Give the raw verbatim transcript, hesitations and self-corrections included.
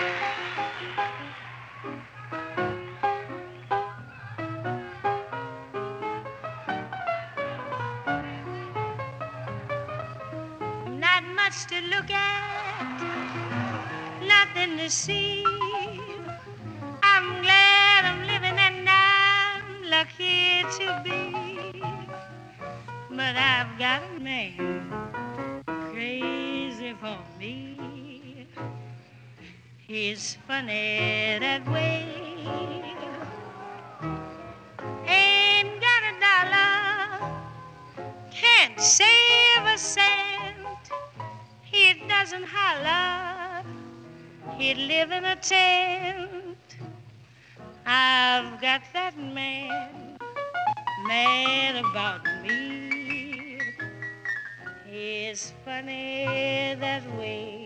Not much to look at, nothing to see. I'm glad I'm living and I'm lucky to be. But I've got a man crazy for me. He's funny that way. Ain't got a dollar, can't save a cent. He doesn't holler, he'd live in a tent. I've got that man mad about me. He's funny that way.